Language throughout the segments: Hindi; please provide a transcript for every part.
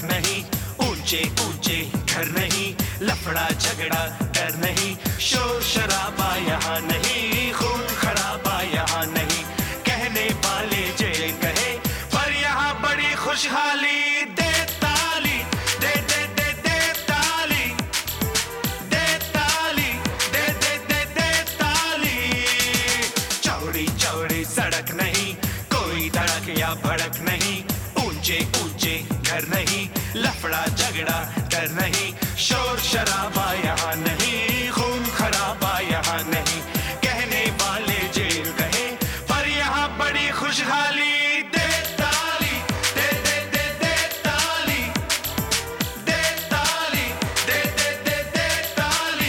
नहीं, ऊंचे ऊंचे घर नहीं, लफड़ा झगड़ा डर नहीं, शोर शराबा यहाँ नहीं, खून खराबा यहाँ नहीं, कहने वाले जेल कहे पर यहाँ बड़ी खुशहाली। दे ताली दे दे दे दे ताली, दे ताली दे दे दे दे ताली। चौड़ी चौड़ी सड़क नहीं, कोई धड़क या भड़क नहीं, ऊंचे ऊंचे घर नहीं, लफड़ा झगड़ा डर नहीं, शोर शराबा यहाँ नहीं, खून खराबा यहाँ नहीं, कहने वाले जेल कहे पर यहाँ बड़ी खुशहाली। दे ताली दे दे दे दे ताली, दे ताली दे दे दे दे ताली।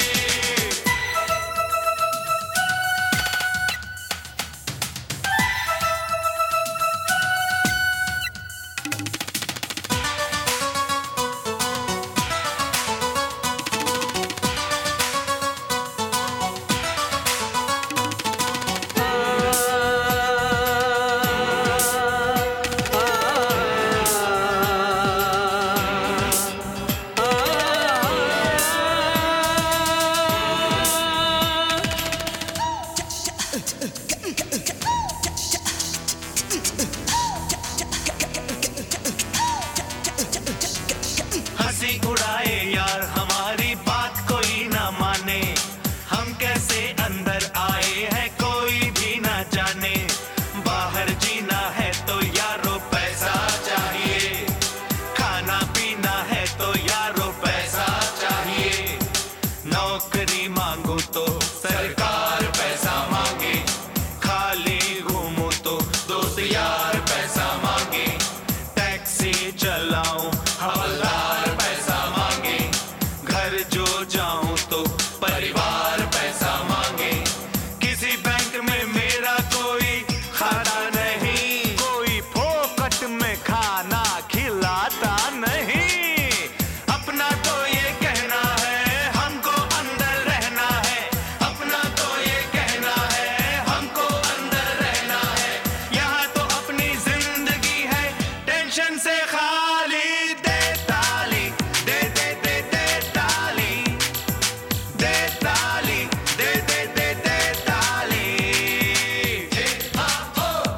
हंसी उड़ाए यार हमारी बात कोई ना माने, हम कैसे अंदर आए हैं कोई भी ना जाने, बाहर जीना है तो यारो पैसा चाहिए, खाना पीना है तो यारो पैसा चाहिए, नौकरी मांगो तो सरकार पैसा मांगे, खाली घूमो तो दोस्त यार पैसा मांगे, टैक्सी चलाऊं हवलदार पैसा मांगे, घर जो जाऊं तो परिवार पैसा मांगे, किसी बैंक में मेरा कोई खाता नहीं, कोई फोकट में खाना खिलाता नहीं, अपना तो ये कहना है हमको अंदर रहना है, अपना तो ये कहना है हमको अंदर रहना है, यहाँ तो अपनी जिंदगी है टेंशन से खाली। दे ताली दे दे दे दे ताली, दे ताली दे दे दे दे ताली। हिप हॉप हो,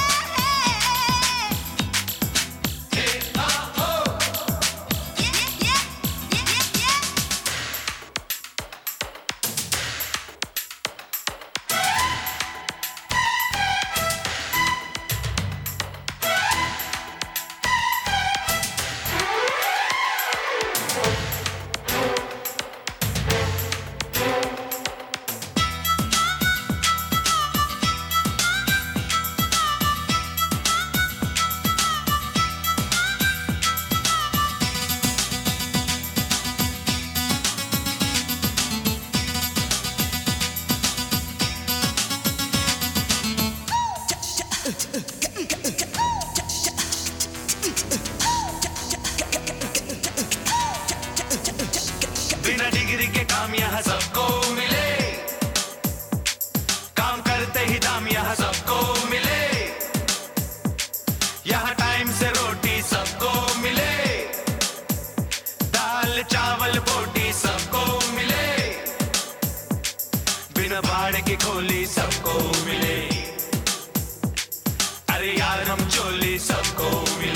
हिप हॉप हो, बिना डिग्री के काम यहाँ सबको मिले, काम करते ही दाम यहाँ सबको मिले, यहाँ टाइम से रोटी सबको मिले, दाल चावल बोटी सबको मिले, बिना भाड़े की खोली सबको मिले, अरे यार हम चोली सबको मिले।